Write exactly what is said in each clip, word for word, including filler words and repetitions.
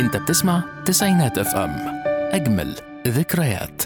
انت بتسمع تسعينات اف ام، اجمل ذكريات.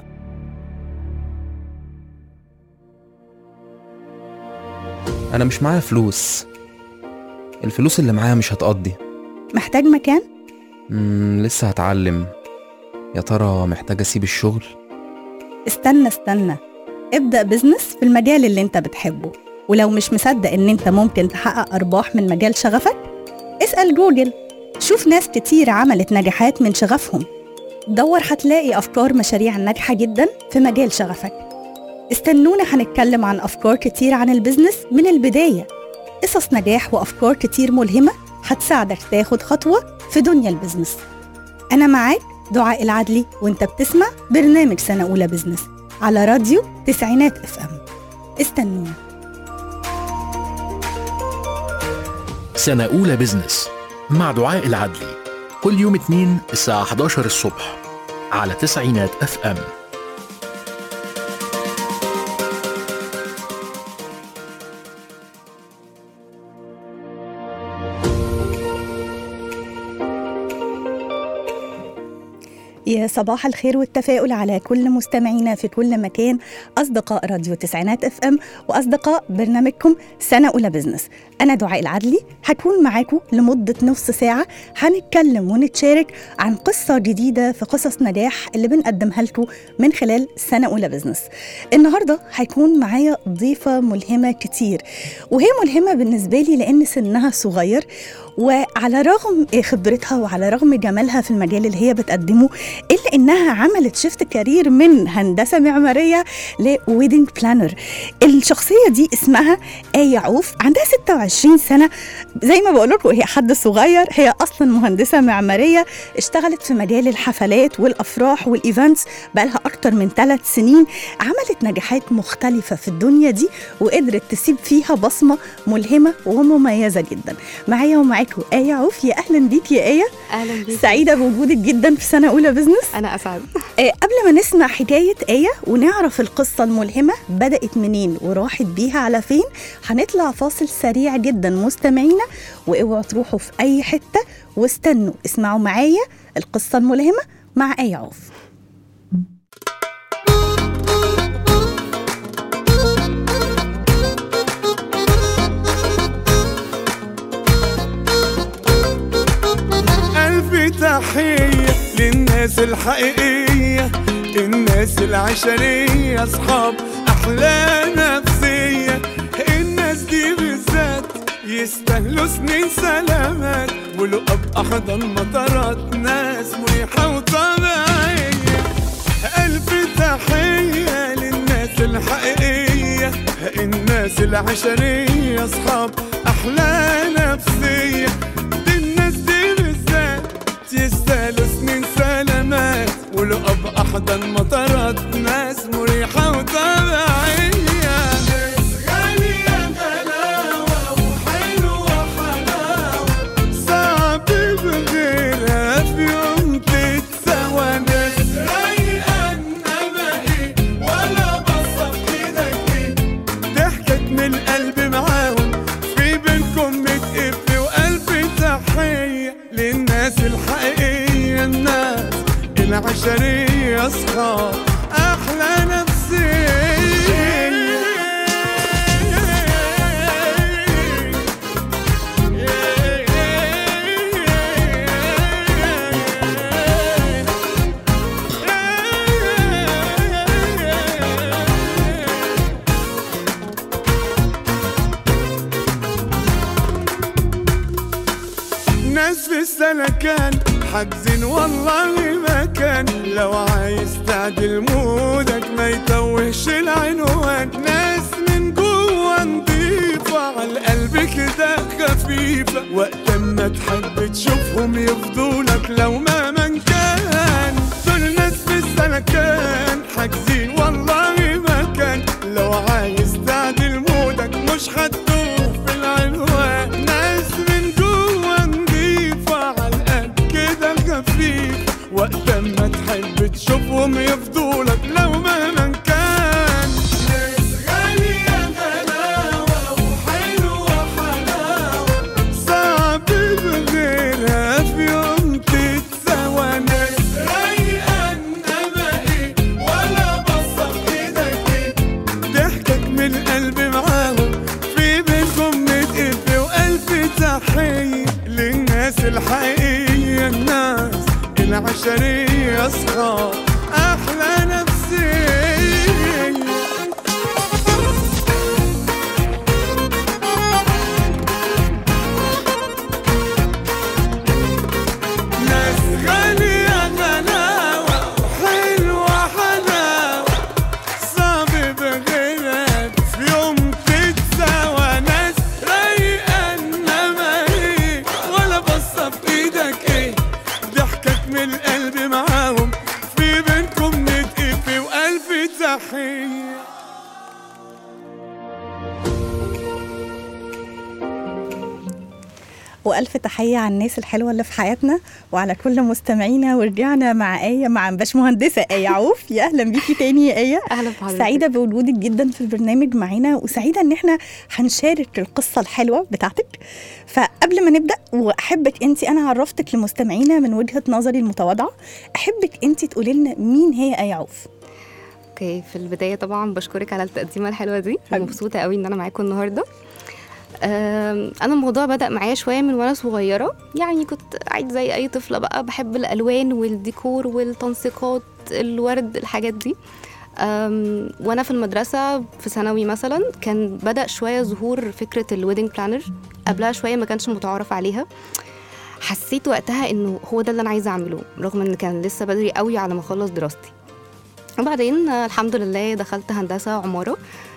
أنا مش معايا فلوس، الفلوس اللي معايا مش هتقضي. محتاج مكان؟ مم لسه هتعلم. يا ترى محتاج أسيب الشغل؟ استنى استنى ابدأ بزنس في المجال اللي انت بتحبه، ولو مش مصدق ان انت ممكن تحقق أرباح من مجال شغفك اسأل جوجل، شوف ناس كتير عملت نجاحات من شغفهم. دور هتلاقي أفكار مشاريع ناجحة جدا في مجال شغفك. استنونا هنتكلم عن أفكار كتير عن البزنس من البداية، قصص نجاح وأفكار كتير ملهمة هتساعدك تاخد خطوة في دنيا البزنس. أنا معاك دعاء العدلي، وانت بتسمع برنامج سنة أولى بزنس على راديو تسعينات اف ام. استنونا. سنة أولى بزنس مع دعاء العدلي، كل يوم اثنين الساعة إحدى عشر الصبح على تسعينات اف ام. يا صباح الخير والتفاؤل على كل مستمعينا في كل مكان، أصدقاء راديو تسعينات اف ام وأصدقاء برنامجكم سنة أولى بزنس. أنا دعاء العدلي هكون معاكم لمدة نص ساعة، هنتكلم ونتشارك عن قصة جديدة في قصص نجاح اللي بنقدمها لكم من خلال سنة أولى بزنس. النهاردة هيكون معايا ضيفة ملهمة كتير، وهي ملهمة بالنسبة لي لأن سنها صغير، وعلى رغم خبرتها وعلى رغم جمالها في المجال اللي هي بتقدمه إلا إنها عملت شيفت كارير من هندسة معمارية لويدنج بلانر. الشخصية دي اسمها آية عوف، عندها ستة وعشرين سنة. زي ما بقول لكم هي حد صغير، هي أصلا مهندسة معمارية، اشتغلت في مجال الحفلات والأفراح والإيفنتس بقالها أكتر من ثلاث سنين. عملت نجاحات مختلفة في الدنيا دي وقدرت تسيب فيها بصمة ملهمة ومميزة جدا. معايا ومعاكم آية عوف. يا أهلا بيك يا آية. أهلا بيك. سعيدة بوجودك جدا في سنة أولى بزنس. أنا أسعد. آه قبل ما نسمع حكاية آية ونعرف القصة الملهمة بدأت منين وراحت بيها على فين، هنطلع فاصل سريع جدا مستمعينا، واوعوا تروحوا في أي حتة واستنوا اسمعوا معايا القصة الملهمة مع آية عوف. تحية للناس الحقيقية، الناس العشرية، أصحاب أحلى نفسية. الناس دي بالذات يستاهلوا سنين سلامات، ولقب أحضن مطارات، ناس مريحة وطبيعية. ألف تحية للناس الحقيقية، الناس العشرية، أصحاب أحلى نفسية. يستاهلوا سنين سلامات، ولقب أحضن مطارات، ناس مريحة وطبيعية. ناس غالية غلاوة وحلوة حلاوة، صعب بغيرها في يوم تتسوى. ناس رايقة النبقي ولا بصة بإيدك، ضحكت من القلب معاهم، في بينكم متقفل. وقلبي تحية للناس الحقيقية، الناس العشرية، أصحاب أحلى نفسية. ناس في السلكان حاجزين والله مكان، لو عايز تعدل مودك ما يتوهش العنوان. ناس من جوه نضيفة عالقلب كده خفيفة، وقت ما تحب تشوفهم يفضولك لو ما من كان. دول ناس في السلكان حاجزين والله مكان، لو عايز تعدل مودك مش هتدوخ في العنوان. ناس من جوه نضيفة عالقلب كده خفيف، وقت ما تحب تشوفهم يفضولك لو مهما كان. ناس غالية غلاوة وحلوة حلاوة، صعب بغيرها في يوم تتسوى. بشرية أصحاب أحلى نفسية. ناس غالية غلاوة حلوة حلاوة صعب بغيرك في يوم تتساوى. ناس رايقة إنما إيه ولا بصة في إيدك إيه ضحكك من القلب معاهم في بينكم نتقف وألف تحية. وألف تحية على الناس الحلوة اللي في حياتنا وعلى كل مستمعينا. ورجعنا مع آية مع باشمهندسة آية عوف. يا أهلا بيكي تاني يا آية. أهلا بحضرتك. سعيدة بوجودك جدا في البرنامج معنا وسعيدة إن احنا هنشارك القصة الحلوة بتاعتك. فقبل ما نبدأ وأحبك أنت، أنا عرفتك لمستمعينا من وجهة نظري المتواضعة، أحبك أنت تقولي لنا مين هي آية عوف. اوكي، في البداية طبعا بشكرك على التقديمة الحلوة دي، مبسوطة قوي إن أنا معاكم النهاردة. أنا الموضوع بدأ معايا شوية من وأنا صغيرة، يعني كنت عايز زي أي طفلة بقى بحب الألوان والديكور والتنسيقات الورد الحاجات دي. وأنا في المدرسة في ثانوي مثلا كان بدأ شوية ظهور فكرة الويدنج بلانر، قبلها شوية ما كانش متعارف عليها. حسيت وقتها إنه هو ده اللي أنا عايزة أعمله رغم إن كان لسه بدري قوي على ما أخلص دراستي. وبعدين الحمد لله دخلت هندسة عمارة.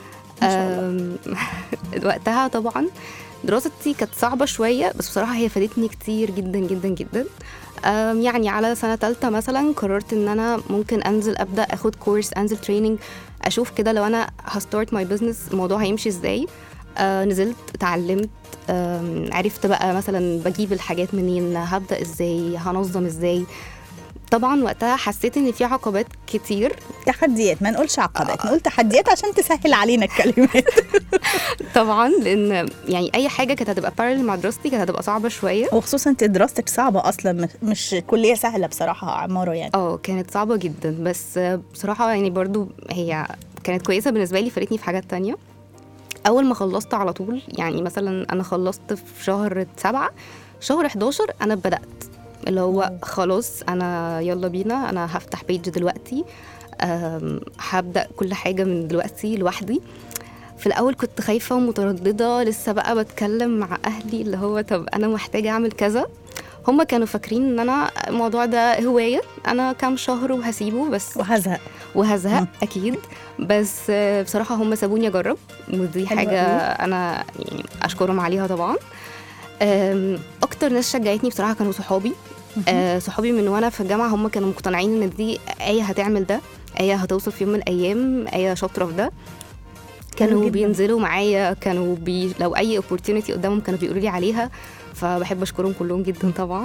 وقتها طبعا دراستي كانت صعبة شوية، بس بصراحة هي فادتني كتير جدا جدا جدا. يعني على سنة تالتة مثلا قررت ان انا ممكن انزل ابدأ اخد كورس، انزل تريننج، اشوف كده لو انا هستارت ماي بزنس الموضوع هيمشي ازاي. آه نزلت اتعلمت، آه عرفت بقى مثلا بجيب الحاجات منين، هبدأ ازاي، هنظم ازاي. طبعا وقتها حسيت ان في عقبات كتير، تحديات، ما نقولش عقبات، نقول تحديات عشان تسهل علينا الكلمات. طبعا لان يعني اي حاجه كانت هتبقى بارل مع دراستي كانت هتبقى صعبه شويه، وخصوصا انت دراستك صعبه اصلا، مش كليه سهله بصراحه عماره يعني. اه كانت صعبه جدا، بس بصراحه يعني برضو هي كانت كويسه بالنسبه لي، فادتني في حاجات تانية. اول ما خلصت على طول، يعني مثلا انا خلصت في شهر سبعة، شهر حداشر انا بدأت اللي هو خلاص انا يلا بينا، انا هفتح بيج دلوقتي، هبدأ كل حاجة من دلوقتي لوحدي. في الأول كنت خايفة ومترددة، لسه بقى بتكلم مع أهلي اللي هو طب أنا محتاجة أعمل كذا. هما كانوا فاكرين إن أنا الموضوع ده هواية، أنا كام شهر وهسيبه بس وهزهق وهزهق أكيد. بس بصراحة هما سابوني أجرب، ودي حاجة أنا يعني أشكرهم عليها طبعا. أكتر ناس شجعتني بصراحة كانوا صحابي. آه صحابي من وانا في الجامعه هم كانوا مقتنعين ان دي آية هتعمل ده، آية هتوصل في يوم من الايام، آية شاطره في ده. كانوا بينزلوا معايا، كانوا بي لو اي opportunity قدامهم كانوا بيقولوا لي عليها، فبحب اشكرهم كلهم جدا طبعا.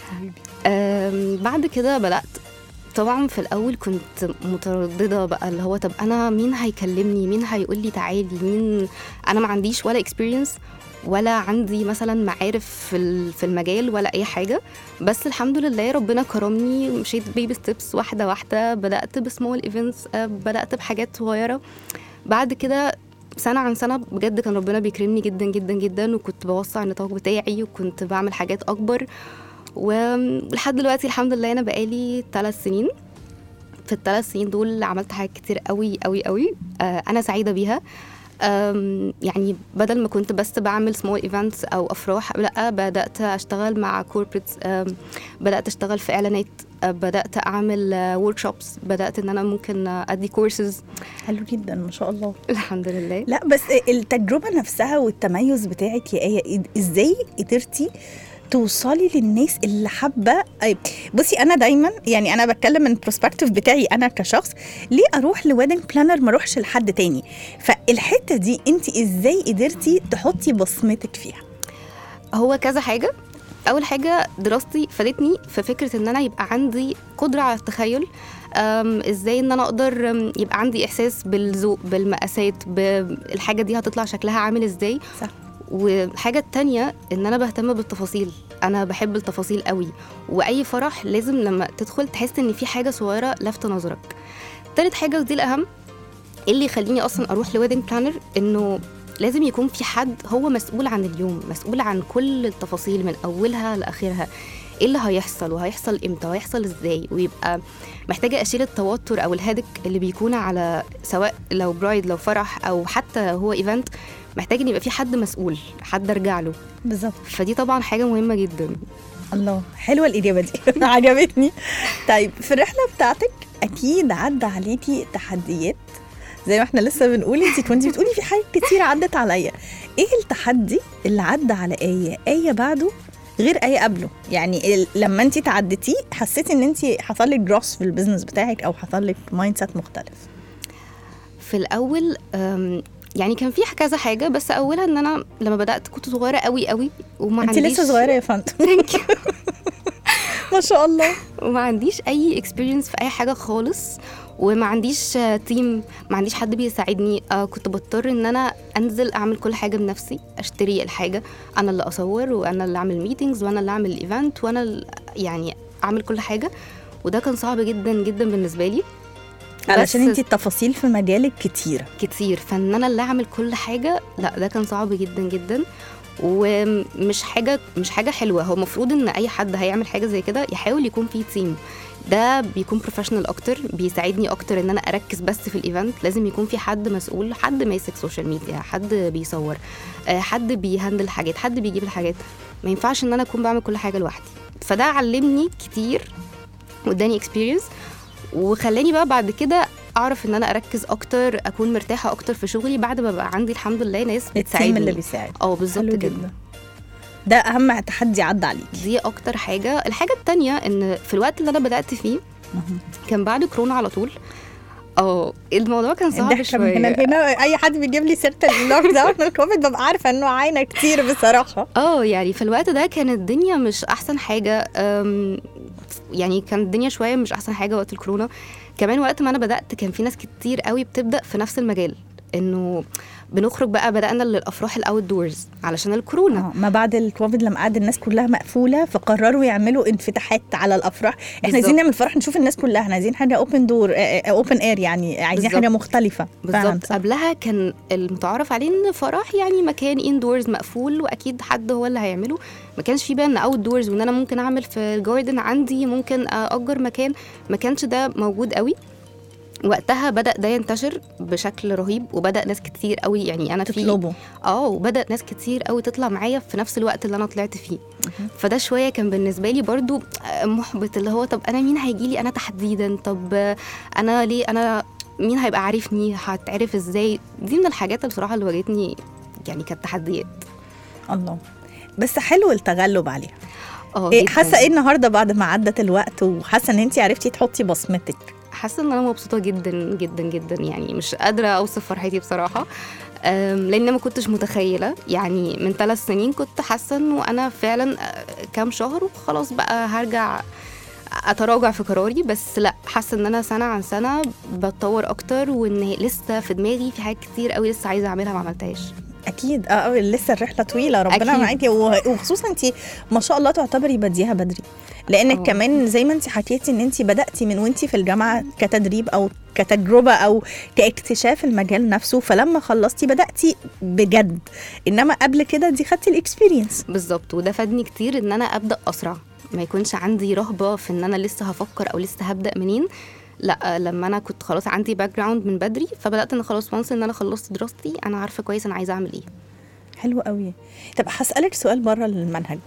بعد كده بدات طبعا في الاول كنت متردده بقى اللي هو طب انا مين هيكلمني، مين هيقول لي تعالي، مين، انا ما عنديش ولا experience ولا عندي مثلا معارف في في المجال ولا اي حاجه. بس الحمد لله ربنا كرمني، مشيت بيبي ستيبس واحده واحده، بدات بسمول ايفنتس، بدات بحاجات صغيره. بعد كده سنه عن سنه بجد كان ربنا بيكرمني جدا جدا جدا، وكنت بوسع النطاق بتاعي وكنت بعمل حاجات اكبر. ولحد دلوقتي الحمد لله انا بقالي ثلاث سنين. في الثلاث سنين دول عملت حاجات كتير قوي قوي قوي، آه انا سعيده بيها. يعني بدل ما كنت بس بعمل small events أو أفراح، لا بدأت أشتغل مع corporates، بدأت أشتغل في إعلانات، بدأت أعمل workshops، بدأت إن أنا ممكن أدي courses. حلو جدا ما شاء الله. الحمد لله. لا بس التجربة نفسها والتميز بتاعك يا آية، إزاي قدرتي توصلي للناس اللي حابه؟ بصي انا دايما يعني انا بتكلم من البروسبكتيف بتاعي انا كشخص، ليه اروح لويدنج بلانر ما اروحش لحد تاني؟ فالحته دي انت ازاي قدرتي تحطي بصمتك فيها؟ هو كذا حاجه. اول حاجه دراستي فادتني في فكره ان انا يبقى عندي قدره على التخيل، ازاي ان انا اقدر يبقى عندي احساس بالذوق، بالمقاسات، بالحاجه دي هتطلع شكلها عامل ازاي. صح. والحاجة التانية ان انا بهتم بالتفاصيل، انا بحب التفاصيل قوي، واي فرح لازم لما تدخل تحس ان في حاجة صغيرة لفتة نظرك. تالت حاجة ودي الاهم، اللي يخليني اصلا اروح لويدنج بلانر، انه لازم يكون في حد هو مسؤول عن اليوم، مسؤول عن كل التفاصيل من اولها لاخرها، ايه اللي هيحصل وهيحصل امتى وهيحصل ازاي، ويبقى محتاجه اشيل التوتر او الهدك اللي بيكون على سواء لو برايد لو فرح او حتى هو ايفنت، محتاج ان يبقى في حد مسؤول، حد ارجع له. بالظبط. فدي طبعا حاجه مهمه جدا. الله، حلوه الاجابه دي عجبتني. طيب في الرحله بتاعتك اكيد عدى عليكي تحديات زي ما احنا لسه بنقول، انت كنتي بتقولي في حاجات كتير عدت عليا. ايه التحدي اللي عدى على ايه ايه بعده غير ايه قبله؟ يعني لما انت تعدتيه حسيتي ان انت حصل لك جروس في البيزنس بتاعك او حصل لك مايند سيت مختلف؟ في الاول يعني كان في كذا حاجه، بس اولها ان انا لما بدات كنت صغيره قوي قوي وما انت عنديش، لسه صغيره يا فندم ما شاء الله، وما عنديش اي اكسبيرينس في اي حاجه خالص، وما عنديش تيم، ما عنديش حد بيساعدني. آه كنت بضطر ان انا انزل اعمل كل حاجه بنفسي، اشتري الحاجه انا اللي اصور وانا اللي اعمل ميتينجز وانا اللي اعمل الايفنت وانا يعني اعمل كل حاجه، وده كان صعب جدا جدا بالنسبه لي علشان انتي التفاصيل في مجالك كتير كتير، فان انا اللي اعمل كل حاجه لا ده كان صعب جدا جدا، ومش حاجه مش حاجه حلوه. هو المفروض ان اي حد هيعمل حاجه زي كده يحاول يكون فيه تيم، ده بيكون بروفيشنال اكتر، بيساعدني اكتر ان انا اركز بس في الايفنت. لازم يكون في حد مسؤول، حد ماسك سوشيال ميديا، حد بيصور، حد بيهندل حاجات، حد بيجيب الحاجات. ما ينفعش ان انا اكون بعمل كل حاجه لوحدي. فده علمني كتير واداني اكسبيرينس، وخلاني بقى بعد كده اعرف ان انا اركز اكتر، اكون مرتاحه اكتر في شغلي بعد ما بقى عندي الحمد لله ناس بتساعدني اللي بيساعد. اه بالظبط كده. ده اهم تحدي عدى عليك. دي اكتر حاجه. الحاجه التانية ان في الوقت اللي انا بدات فيه كان بعد كورونا على طول. اه الموضوع كان صعب شويه. هنا هنا اي حد بيجيب لي سيره اللوك داون الكوفيد ببقى عارفه انه عاينه كتير بصراحه. اه يعني في الوقت ده كانت الدنيا مش احسن حاجه، يعني كانت الدنيا شويه مش احسن حاجه وقت الكورونا. كمان وقت ما انا بدات كان في ناس كتير قوي بتبدا في نفس المجال، انه بنخرج بقى، بدأنا للأفراح الأوت دورز علشان الكورونا. آه ما بعد الكوفيد لما قعد الناس كلها مقفولة فقرروا يعملوا انفتاحات على الأفراح. احنا بالزبط. عايزين نعمل فرح نشوف الناس كلها، احنا عايزين حاجة اوبن دور اوبن اير، يعني عايزين بالزبط. حاجة مختلفة بالظبط. قبلها كان المتعارف عليه ان فرح يعني مكان اندورز مقفول واكيد حد هو اللي هيعمله، ما كانش في بقى ان اوت دورز وان انا ممكن اعمل في الجاردن عندي، ممكن اجر مكان، ما كانش ده موجود قوي. وقتها بدأ ده ينتشر بشكل رهيب، وبدأ ناس كتير قوي يعني أنا في اه وبدأ ناس كتير قوي تطلع معايا في نفس الوقت اللي أنا طلعت فيه. فده شوية كان بالنسبة لي برضو محبط، اللي هو طب أنا مين هيجيلي أنا تحديدا، طب أنا ليه أنا مين هيبقى عارفني، هتعرف إزاي. دي من الحاجات اللي بصراحة اللي واجهتني يعني كانت تحديات. الله، بس حلو التغلب عليها. اه إيه حاسة إيه النهاردة بعد ما عدت الوقت وحاسة إن أنتي عرفتي تحطي بصمتك؟ حاسه ان انا مبسوطه جدا جدا جدا، يعني مش قادره اوصف فرحتي بصراحه، لان ما كنتش متخيله. يعني من ثلاث سنين كنت حاسه انه انا فعلا كام شهر وخلاص بقى هرجع اتراجع في قراري، بس لا، حاسه ان انا سنه عن سنه بتطور اكتر، وان لسه في دماغي في حاجات كتير قوي لسه عايزه اعملها ما عملتهاش. اكيد اه لسه الرحله طويله، ربنا معاكي، وخصوصا انت ما شاء الله تعتبري بديها بدري، لانك أوه. كمان زي ما انت حكيتي ان انت بداتي من وانت في الجامعه كتدريب او كتجربه او كاكتشاف المجال نفسه، فلما خلصتي بداتي بجد، انما قبل كده دي خدتي الاكسبيرينس. بالظبط، وده فادني كتير ان انا ابدا اسرع، ما يكونش عندي رهبه في ان انا لسه هفكر او لسه هبدا منين. لا، لما انا كنت خلاص عندي باك جراوند من بدري، فبدات ان خلاص وانس ان انا خلصت دراستي انا عارفه كويس انا عايزه اعمل ايه. حلو قوي. طب هسالك سؤال بره المنهج.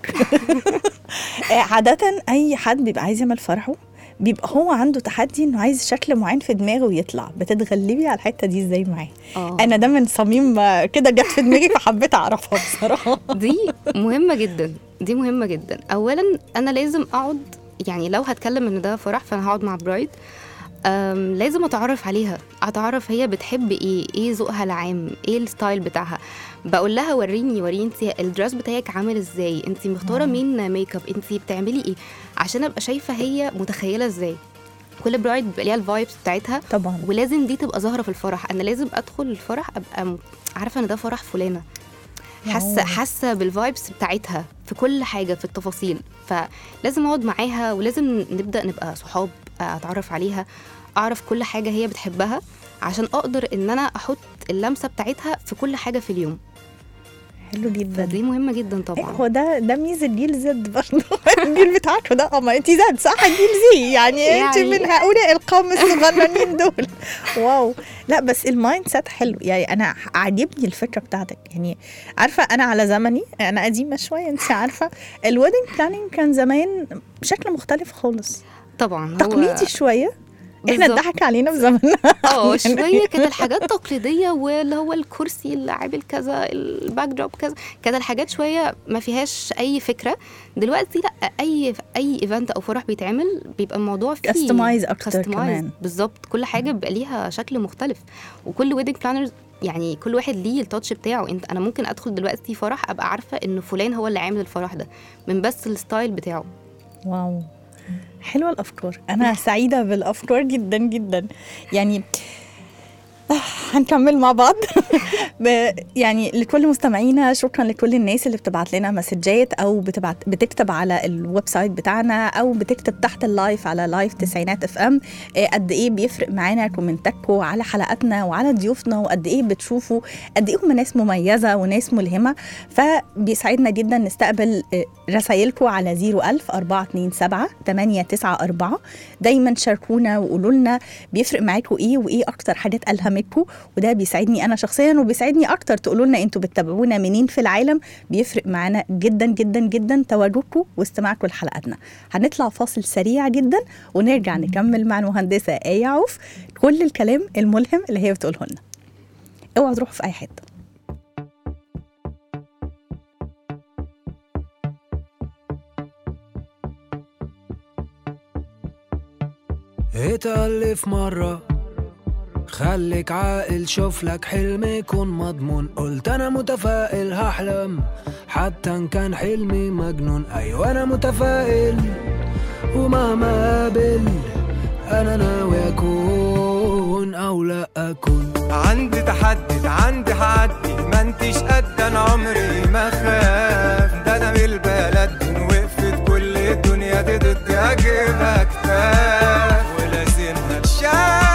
عاده اي حد بيبقى عايز يعمل فرحه بيبقى هو عنده تحدي انه عايز شكل معين في دماغه ويطلع، بتتغلبي على الحته دي ازاي معاه؟ انا ده من صميم كده جت في دماغي فحبيت اعرفها بصراحه. دي مهمه جدا، دي مهمه جدا. اولا انا لازم اقعد، يعني لو هتكلم ان ده فرح فانا هقعد مع برايد، لازم اتعرف عليها، اتعرف هي بتحب ايه، ايه ذوقها العام، ايه الستايل بتاعها. بقول لها وريني وريني انت الدرس بتاعك عامل ازاي، انت مختاره مين ميك اب، انت بتعملي ايه، عشان ابقى شايفه هي متخيله ازاي. كل برايد بيبقى ليها الفايبس بتاعتها طبعا، ولازم دي تبقى ظاهره في الفرح. انا لازم ادخل الفرح ابقى عارفه ان ده فرح فلانه، حاسه حاسه بالفايبس بتاعتها في كل حاجه في التفاصيل. فلازم اقعد معاها ولازم نبدا نبقى صحاب، اتعرف عليها، اعرف كل حاجه هي بتحبها، عشان اقدر ان انا احط اللمسه بتاعتها في كل حاجه في اليوم. حلو جدا. دي مهمه جدا طبعا. هو ده ده ميزه جيل زد برضه. الجيل بتاعته ده اه ما انت زد صح، جيل زي يعني, يعني انت من هؤلاء القوم الصغننين دول. واو. لا بس المايند سيت حلو يعني، انا عاجبني الفكره بتاعتك. يعني عارفه انا على زمني انا قديمه شويه، انت عارفه الويدنج بلاننج كان زمان بشكل مختلف خالص طبعا، تقليدي شويه. احنا اتضحك علينا في زماننا اه شويه. كانت الحاجات تقليديه، واللي هو الكرسي اللي عامل كذا، الباك دروب كذا، كانت الحاجات شويه ما فيهاش اي فكره. دلوقتي لا، اي اي ايفنت او فرح بيتعمل بيبقى الموضوع فيه كاستمايز اكتر كمان. بالظبط، كل حاجه بيبقى ليها شكل مختلف، وكل ويدنج بلانرز يعني كل واحد ليه التاتش بتاعه. انت انا ممكن ادخل دلوقتي فرح ابقى عارفه ان فلان هو اللي عامل الفرح ده من بس الستايل بتاعه. واو حلوة الأفكار. أنا سعيدة بالأفكار جدا جدا. يعني هنكمل مع بعض. يعني لكل مستمعينا شكرا لكل الناس اللي بتبعت لنا مسجات او بتبعت بتكتب على الويب سايت بتاعنا او بتكتب تحت اللايف على لايف تسعينات اف ام. قد ايه بيفرق معانا كومنتاتكم على حلقاتنا وعلى ضيوفنا، وقد ايه بتشوفوا قد ايه هم ناس مميزه وناس ملهمه. فبيسعدنا جدا نستقبل رسائلكم على صفر ألف أربعة اتنين سبعة تمانية تسعة أربعة. دايما شاركونا وقولوا لنا بيفرق معاكم ايه وايه اكتر حاجات الهمتكم، وده بيساعدني انا شخصيا وبيساعدني اكتر تقولوا لنا انتوا بتتابعونا منين في العالم. بيفرق معانا جدا جدا جدا تواجدكم واستماعكم لحلقاتنا. هنطلع فاصل سريع جدا ونرجع نكمل مع المهندسه آية عوف كل الكلام الملهم اللي هي بتقوله لنا. اوعوا تروحوا في اي حته. اتألف مرة خليك عاقل، شوف لك حلم يكون مضمون. قلت انا متفائل هحلم حتى ان كان حلمي مجنون. ايوه انا متفائل ومهما قابل انا ناوي اكون او لا اكون. عندي تحدي عندي حدي، ما انتش قد انا عمري ما خاف. ده انا بالبلد وقفت كل الدنيا دي ضدي اجيبها كتاف ولازمها تشاف.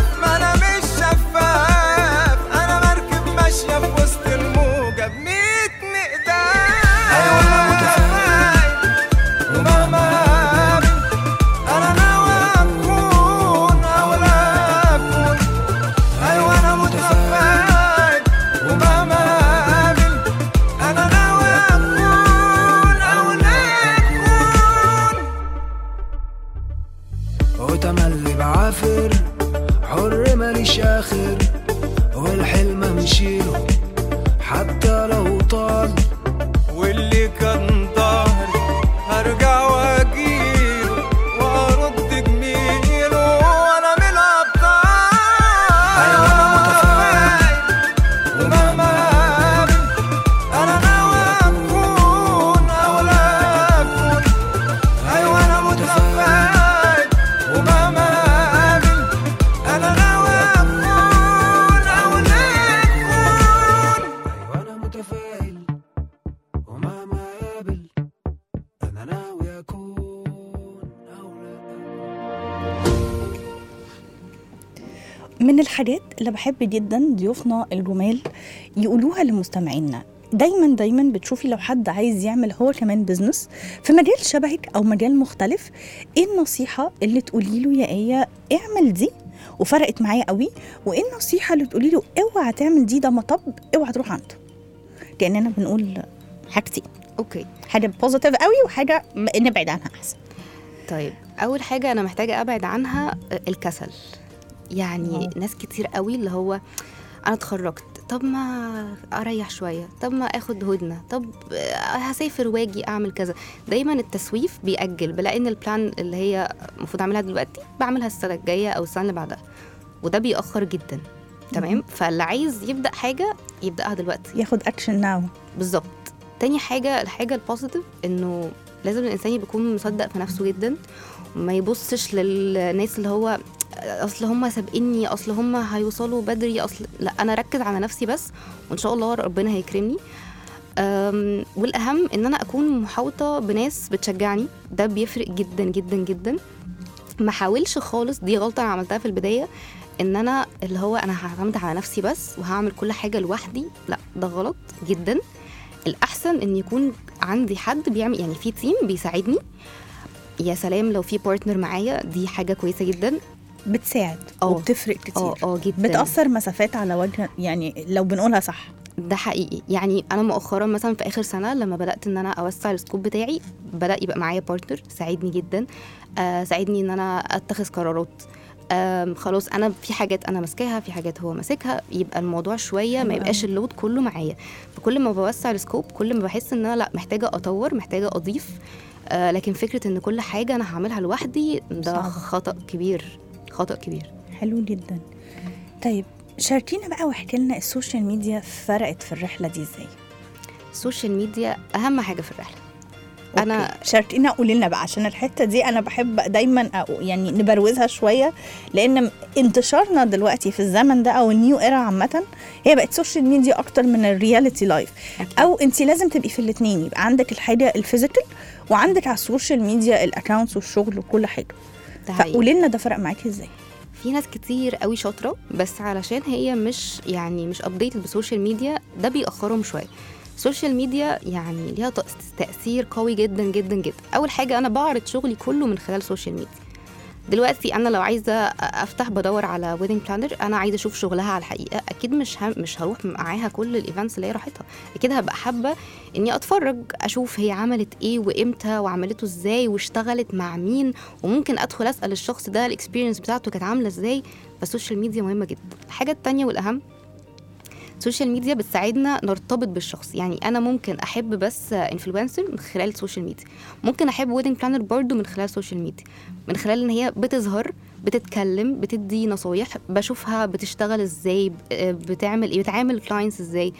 حر ماليش آخر والحلم امشيله حتى لو طال. واللي كان ظهري هرجع واجيله وارد جميله وانا من الابطال. ايوه انا متفائل ومهما قابل انا ناوي اكون او لا اكون. ايوه انا متفائل ومهما من الحاجات اللي بحب جدا ضيوفنا الجمال يقولوها لمستمعينا. دايما دايما بتشوفي لو حد عايز يعمل هو كمان بزنس في مجال شبهك او مجال مختلف، ايه النصيحة اللي تقولي له يا آية اعمل دي وفرقت معايا قوي، وايه النصيحة اللي تقولي له اوعى تعمل دي ده مطب اوعى تروح عنده؟ لاننا بنقول حاجتين، اوكي، حاجة بوزيتيف قوي وحاجة نبعد عنها احسن. طيب اول حاجة انا محتاجة ابعد عنها الكسل. يعني أوه. ناس كتير قوي اللي هو انا اتخرجت، طب ما اريح شويه، طب ما اخد هدنه، طب هسافر واجي اعمل كذا. دايما التسويف بيأجل، بلاقي ان البلان اللي هي المفروض اعملها دلوقتي بعملها السنه الجايه او السنه اللي بعدها، وده بيأخر جدا. تمام. فاللي عايز يبدأ حاجه يبدأها دلوقتي، ياخد اكشن ناو. بالظبط. تاني حاجه الحاجه البوزيتيف انه لازم الانسان يكون مصدق في نفسه جدا، وما يبصش للناس اللي هو اصل هم سابقني، اصل هم هيوصلوا بدري، اصل لا، انا ركز على نفسي بس وان شاء الله ربنا هيكرمني. والاهم ان انا اكون محاوطه بناس بتشجعني، ده بيفرق جدا جدا جدا. ما حاولش خالص، دي غلطه انا عملتها في البدايه، ان انا اللي هو انا هعتمد على نفسي بس وهعمل كل حاجه لوحدي. لا ده غلط جدا. الاحسن ان يكون عندي حد بيعمل يعني في تيم بيساعدني. يا سلام لو في بارتنر معايا، دي حاجه كويسه جدا بتساعد أوه. وبتفرق كتير. اه اه جدا. بتأثر مسافات على وجه، يعني لو بنقولها صح. ده حقيقي. يعني انا مؤخرا مثلا في اخر سنه لما بدات ان انا اوسع السكوب بتاعي، بدا يبقى معايا بارتنر ساعدني جدا. آه ساعدني ان انا اتخذ قرارات. آه خلاص انا في حاجات انا ماسكاها، في حاجات هو ماسكها، يبقى الموضوع شويه ما يبقاش اللود كله معايا. فكل ما بوسع السكوب كل ما بحس ان انا لا محتاجه اطور، محتاجه اضيف. آه لكن فكره ان كل حاجه انا هعملها لوحدي ده صعب. خطا كبير، خطا كبير. حلو جدا. طيب شاركينا بقى واحكي لنا السوشيال ميديا فرقت في الرحله دي ازاي؟ السوشيال ميديا اهم حاجه في الرحله. أوكي. انا شاركينا قولي لنا بقى، عشان الحته دي انا بحب دايما يعني نبروزها شويه، لان انتشارنا دلوقتي في الزمن ده او النيو ايرا عامه هي بقت سوشيال ميديا اكتر من الرياليتي لايف. او انت لازم تبقي في الاثنين، يبقى عندك الحاجه الفيزيكال وعندك على السوشيال ميديا الاكاونتس والشغل وكل حاجه. فقولي لنا ده فرق معاكي ازاي؟ في ناس كتير قوي شاطره بس علشان هي مش يعني مش ابديتد بالسوشيال ميديا، ده بيأخرهم شويه. السوشيال ميديا يعني ليها تأثير قوي جدا جدا جدا. اول حاجه انا بعرض شغلي كله من خلال السوشيال ميديا. دلوقتي انا لو عايزه افتح بدور على ويدنج بلانر، انا عايزه اشوف شغلها على الحقيقه، اكيد مش هم مش هروح معاها كل الايفنتس اللي هي راحتها. اكيد هبقى حابه اني اتفرج اشوف هي عملت ايه وامتى وعملته ازاي واشتغلت مع مين، وممكن ادخل اسال الشخص ده الاكسبيرينس بتاعته كانت عامله ازاي. فالسوشيال ميديا مهمه جدا. الحاجه الثانيه والاهم، السوشيال ميديا بتساعدنا نرتبط بالشخص. يعني انا ممكن احب بس انفلونسر من خلال السوشيال ميديا، ممكن احب ويدنج بلانر برضو من خلال السوشيال ميديا، من خلال ان هي بتظهر بتتكلم بتدي نصايح، بشوفها بتشتغل ازاي، بتعمل ايه، بتعامل كلاينتس ازاي،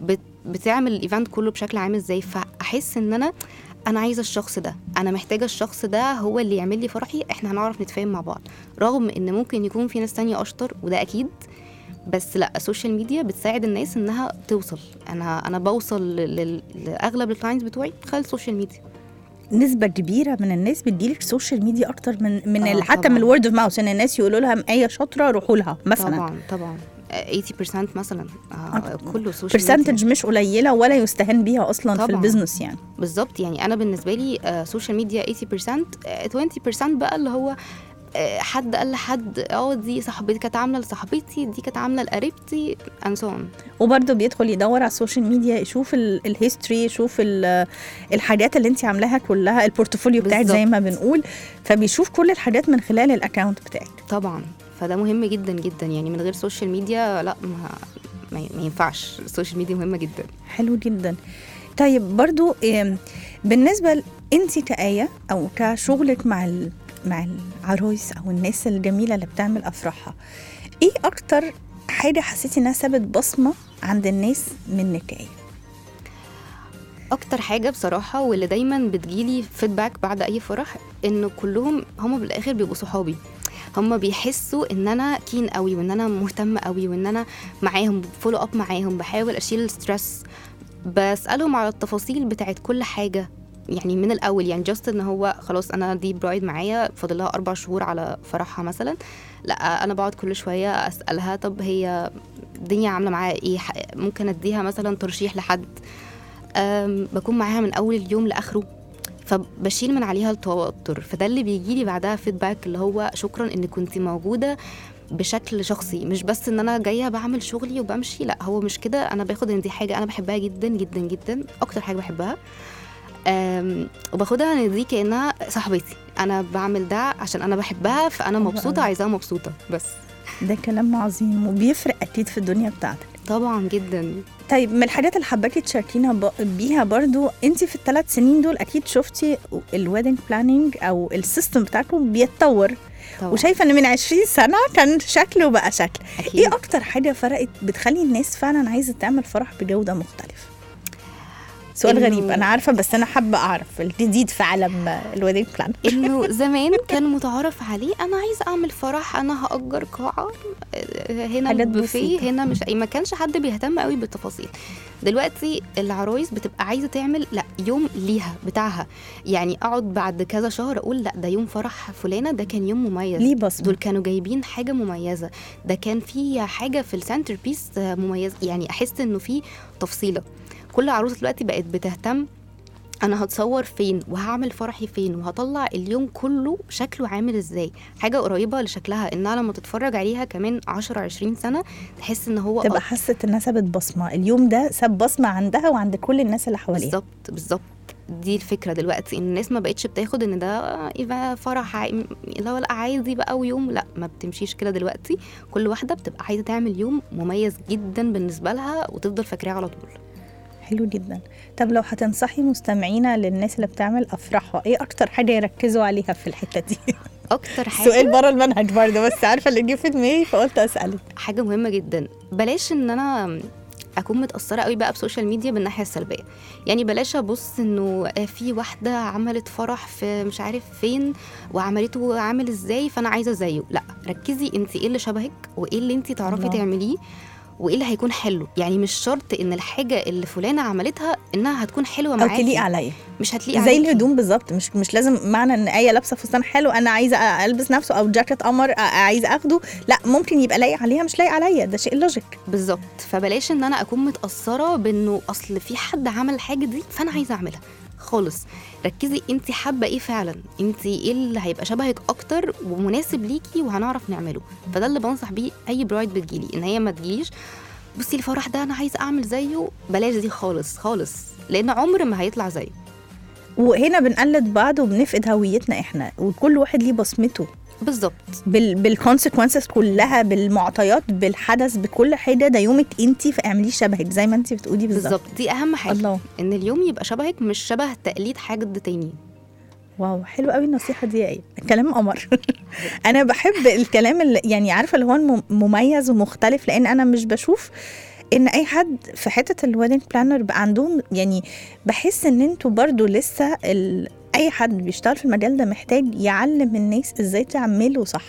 بتعمل الايفنت كله بشكل عام ازاي. فاحس ان انا انا عايزه الشخص ده، انا محتاجه الشخص ده هو اللي يعمل لي فرحي، احنا هنعرف نتفاهم مع بعض. رغم ان ممكن يكون في ناس تانية اشطر وده اكيد، بس لا السوشيال ميديا بتساعد الناس انها توصل. انا انا بوصل لاغلب الكلاينتس بتوعي خلال السوشيال ميديا. نسبة كبيرة من الناس بتجيلك سوشيال ميديا اكتر من من آه حتى من الورد اوف ماوث، ان الناس يقولوا لها ايه شاطرة روحوا لها مثلا. طبعا طبعا ثمانين بالمية مثلا آه كله سوشيال برسنتج مش قليلة ولا يستهان بيها اصلا طبعًا. في البيزنس يعني بالظبط. يعني انا بالنسبة لي آه سوشيال ميديا ثمانين بالمية عشرين بالمية بقى اللي هو حد قال لحد اه دي صاحبتي كانت عامله لصاحبتي، دي كانت عامله لقريبتي انسون. وبرده بيدخل يدور على السوشيال ميديا يشوف الهيستوري، يشوف الحاجات اللي انت عاملاها كلها، البورتفوليو بتاعك زي ما بنقول، فبيشوف كل الحاجات من خلال الاكاونت بتاعك طبعا. فده مهم جدا جدا. يعني من غير السوشيال ميديا لا ما, ما ينفعش. السوشيال ميديا مهمه جدا. حلو جدا. طيب برضو بالنسبه انت كآية او كشغلك مع مع العرايس او الناس الجميله اللي بتعمل افراحها، ايه اكتر حاجه حسيتي انها سابت بصمه عند الناس منك؟ ايه اكتر حاجه بصراحه واللي دايما بتجيلي فيدباك بعد اي فرح، انه كلهم هم بالاخر بيبقوا صحابي. هم بيحسوا ان انا كين قوي وان انا مهتمه قوي وان انا معاهم فولو اب معاهم، بحاول اشيل الستريس، بسالهم على التفاصيل بتاعت كل حاجه يعني من الاول. يعني جاست ان هو خلاص انا دي برايد معايا فاضل لها اربع شهور على فرحها مثلا، لا انا بقعد كل شويه اسالها طب هي الدنيا عامله معاها ايه، ممكن اديها مثلا ترشيح لحد، بكون معاها من اول اليوم لاخره، فبشيل من عليها التوتر. فده اللي بيجي لي بعدها فيدباك اللي هو شكرا ان كنتي موجوده بشكل شخصي، مش بس ان انا جايه بعمل شغلي وبمشي، لا هو مش كده. انا باخد ان دي حاجه انا بحبها جدا جدا جدا، اكتر حاجه بحبها، وباخدها ان دي كانها صاحبتي، انا بعمل ده عشان انا بحبها فانا مبسوطه عايزاها مبسوطه بس. ده كلام عظيم وبيفرق اكيد في الدنيا بتاعتك طبعا جدا. طيب من الحاجات اللي حباكي تشاركينا بيها برضو، انت في الثلاث سنين دول اكيد شفتي الويدنج بلاننج او السيستم بتاعكم بيتطور طبعا. وشايفه ان من عشرين سنه كان شكله بقى شكل أكيد. ايه اكتر حاجه فرقت بتخلي الناس فعلا عايزه تعمل فرح بجوده مختلفه؟ سؤال إنه- غريب انا عارفه، بس انا حابه اعرف الجديد في عالم الويدنج بلان. انه زمان كان متعارف عليه انا عايز اعمل فرح، انا هأجر قاعه آه، هنا حاجات بوفيه، بسيطة. هنا مش ما كانش حد بيهتم قوي بالتفاصيل. دلوقتي العرايس بتبقى عايزه تعمل لا يوم ليها بتاعها، يعني اقعد بعد كذا شهر اقول لا ده يوم فرح فلانه، ده كان يوم مميز، ليه بصمة. دول كانوا جايبين حاجه مميزه، ده كان في حاجه في السنتر بيس مميز، يعني احس انه في تفصيله. كل عروسه دلوقتي بقت بتهتم انا هتصور فين وهعمل فرحي فين وهطلع اليوم كله شكله عامل ازاي، حاجه قريبه لشكلها، انها لما تتفرج عليها كمان عشرة عشرين سنه تحس ان هو تبقى آه، حست انها سابت بصمه، اليوم ده ساب بصمه عندها وعند كل الناس اللي حواليها. بالظبط بالظبط. دي الفكره دلوقتي، ان الناس ما بقتش بتاخد ان ده يبقى فرح عا- اللي هو لا عادي بقى ويوم، لا ما بتمشيش كده دلوقتي. كل واحده بتبقى عايزه تعمل يوم مميز جدا بالنسبه لها وتفضل فاكراه على طول. حلو جدا. طب لو هتنصحي مستمعينا للناس اللي بتعمل افراحها، ايه اكتر حاجه يركزوا عليها في الحته دي؟ اكتر حاجه سؤال بره المنهج برضه، بس عارفه اللي جه في دماغي فقلت اسالك. حاجه مهمه جدا، بلاش ان انا اكون متاثره قوي بقى بسوشيال ميديا بالناحيه السلبيه. يعني بلاش ابص انه في واحده عملت فرح في مش عارف فين وعملته عامل ازاي فانا عايزه زيه، لا ركزي انت ايه اللي شبهك وايه اللي انت تعرفي الله. تعمليه وايه اللي هيكون حلو. يعني مش شرط ان الحاجه اللي فلانه عملتها انها هتكون حلوه او معاكي، تليق عليا، مش هتليق زي عليكي. الهدوم بالظبط. مش مش لازم معنى ان ايه لابسه فستان حلو انا عايزه البس نفسه، او جاكيت قمر عايزه اخده، لا ممكن يبقى لايق عليها مش لايق عليا، ده شيء لوجيك. بالظبط. فبلاش ان انا اكون متاثره بانه اصل في حد عمل الحاجه دي فانا عايزه اعملها خالص. ركزي انت حابه ايه فعلا، انت ايه اللي هيبقى شبهك اكتر ومناسب ليكي وهنعرف نعمله. فده اللي بنصح بيه اي برايد بتجيلي، ان هي ما تجيليش بصي الفرح ده انا عايزه اعمل زيه، بلاش دي خالص خالص، لان عمر ما هيطلع زيه. وهنا بنقلد بعض وبنفقد هويتنا احنا، وكل واحد ليه بصمته بالظبط بال بالكونسيكونسز كلها، بالمعطيات، بالحدث، بكل حاجه. ده يومك انت فاعمليه شبهك زي ما انت بتقولي بالظبط. بالظبط. دي اهم حاجه، الله. ان اليوم يبقى شبهك مش شبه تقليد حاجه تاني. واو، حلو قوي النصيحه دي. ايه كلام قمر. انا بحب الكلام اللي يعني عارفه اللي هو الم- مميز ومختلف، لان انا مش بشوف ان اي حد في حته الويدنج بلانر بقى عندهم، يعني بحس ان انتوا برضو لسه ال... اي حد بيشتغل في المجال ده محتاج يعلم الناس ازاي تعملوا صح.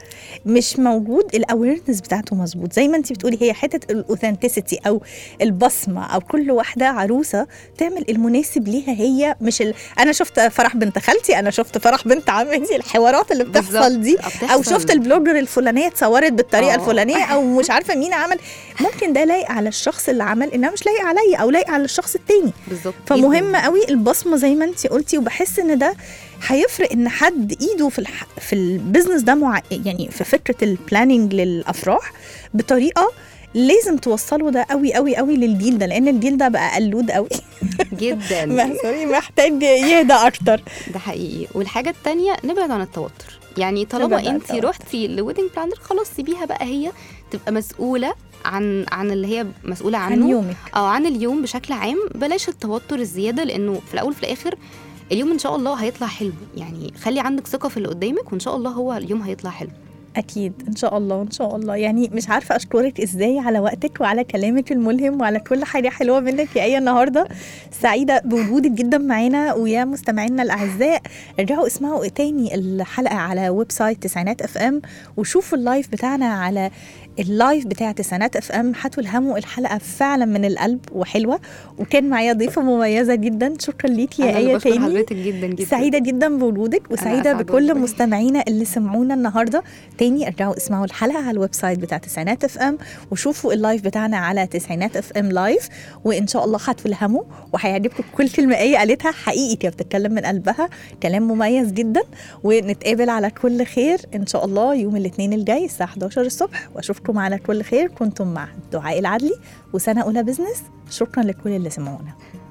مش موجود الاويرنس بتاعته مظبوط زي ما انت بتقولي. هي حته الاوثنتسيتي او البصمه، او كل واحده عروسه تعمل المناسب ليها هي، مش ال... انا شفت فرح بنت خالتي، انا شفت فرح بنت عمتي، الحوارات اللي بتحصل دي، او شفت البلوجر الفلانيه اتصورت بالطريقه أوه. الفلانيه، او مش عارفه مين عمل. ممكن ده لايق على الشخص اللي عمل، انها مش لايق عليا او لايق على الشخص التاني. بالظبط. فمهم قوي البصمه زي ما انت قلتي. وبحس ان ده هيفرق ان حد ايده في الح... في البيزنس ده مع... يعني في فكره البلاننج للافراح بطريقه لازم توصلوا ده قوي قوي قوي للجيل ده، لان الجيل ده بقى قلود قوي جدا. سوري، محتاج يهدى اكتر. ده حقيقي. والحاجه التانية نبعد عن التوتر. يعني طالما انت روحتي لويدنج بلانر خلاص سيبيها بقى هي تبقى مسؤوله عن عن اللي هي مسؤوله عنه، عن يومك او عن اليوم بشكل عام. بلاش التوتر الزياده، لانه في الاول في الاخر اليوم ان شاء الله هيطلع حلو. يعني خلي عندك ثقه في اللي قدامك وان شاء الله هو اليوم هيطلع حلو. أكيد إن شاء الله إن شاء الله. يعني مش عارفة أشكرك إزاي على وقتك وعلى كلامك الملهم وعلى كل حاجة حلوة منك يا آية النهاردة. سعيدة بوجودك جدا معانا. ويا مستمعينا الأعزاء، ارجعوا اسمعوا تاني الحلقة على ويب سايت تسعينات اف ام، وشوفوا اللايف بتاعنا على اللايف بتاع تسعينات اف ام. هتلهموا الحلقة فعلا من القلب وحلوة. وكان معايا ضيفة مميزة جدا. شكرا ليكي يا آية تاني. حضرتك جدا جدا. سعيدة جدا بوجودك، وسعيدة بكل مستمعينا اللي سمعونا النهاردة. تاني ارجعوا اسمعوا الحلقة على الويب سايت بتاع تسعينات اف ام، وشوفوا اللايف بتاعنا على تسعينات اف ام لايف. وان شاء الله هتفهموا وهيعجبكم كل كلمة آية قالتها. حقيقي كانت بتتكلم من قلبها، كلام مميز جدا. ونتقابل على كل خير ان شاء الله يوم الاثنين الجاي الساعة حداشر الصبح، واشوفكم على كل خير. كنتم مع دعاء العدلي وسنة أولى بزنس. شكرا لكل اللي سمعونا.